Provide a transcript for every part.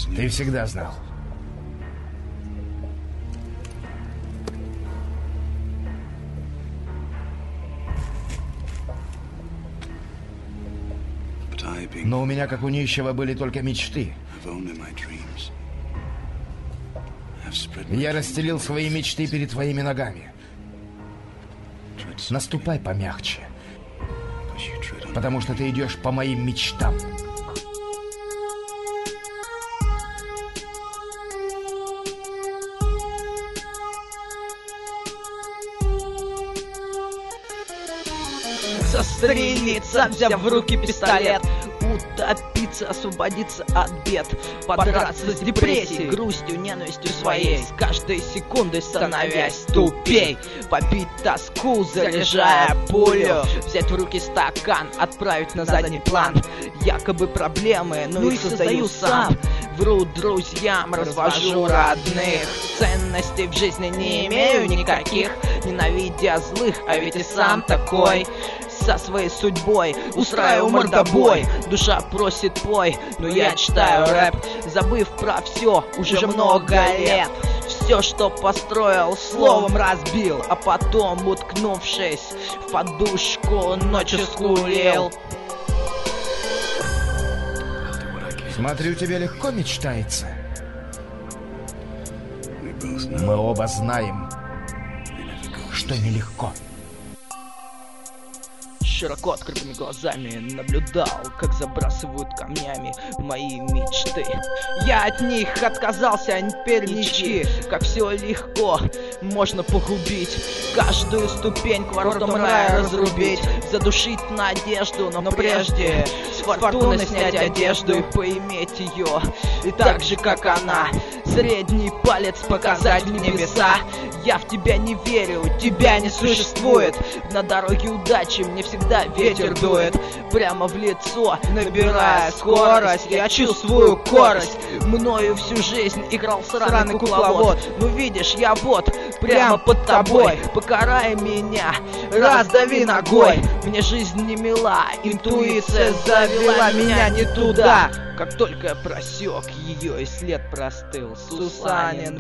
Ты всегда знал. Но у меня, как у нищего, были только мечты. Я расстелил свои мечты перед твоими ногами. Наступай помягче, потому что ты идешь по моим мечтам. Застрелиться, взяв в руки пистолет, утопиться, освободиться от бед, подраться с депрессией, грустью, ненавистью своей, с каждой секундой становясь тупей, побить тоску, заряжая пулю, взять в руки стакан, отправить на задний план якобы проблемы, но их создаю сам. Вру друзьям, развожу родных, ценностей в жизни не имею никаких, ненавидя злых, а ведь и сам такой. Со своей судьбой устраиваю мордобой, душа просит пой, но я читаю рэп, забыв про все уже много лет. Все, что построил, словом разбил, а потом, уткнувшись в подушку, ночью скулил. Смотрю, тебе легко мечтается. Мы оба знаем, что нелегко. Широко открытыми глазами наблюдал, как забрасывают камнями мои мечты. Я от них отказался, а теперь мечти, как все легко можно погубить. Каждую ступень к воротам рая разрубить, задушить надежду, но прежде с фортуны снять одежду и поиметь ее. И так же, как она, средний палец показать в небеса. Я в тебя не верю, тебя не существует. На дороге удачи мне всегда ветер дует прямо в лицо, набирая скорость. Я чувствую корость, мною всю жизнь играл сраный кукловод. Ну видишь, я вот прямо под тобой, покарай меня, раздави ногой. Мне жизнь не мила, интуиция завела меня не туда. Как только я просек ее, и след простыл. Сусанин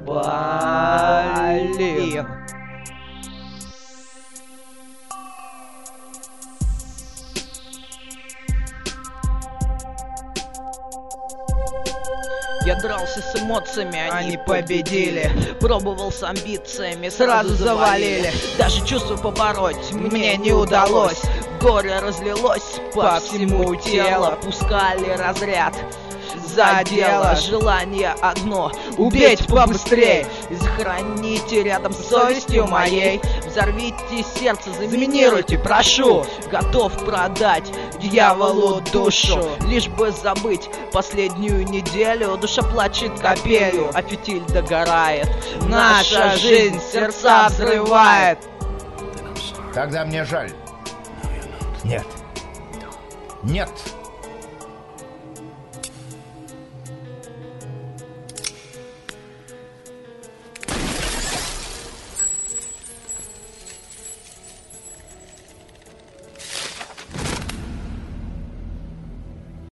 Балин. Я дрался с эмоциями, они победили. Пробовал с амбициями, сразу завалили. Даже чувства побороть мне не удалось. Горе разлилось по всему телу, пускали разряд. Задело желание одно — убить побыстрее и захороните рядом с совестью моей. Взорвите сердце, заминируйте, прошу. Готов продать дьяволу душу, лишь бы забыть последнюю неделю. Душа плачет капелью, а фитиль догорает. Наша жизнь сердца взрывает. Тогда мне жаль. Нет. Нет.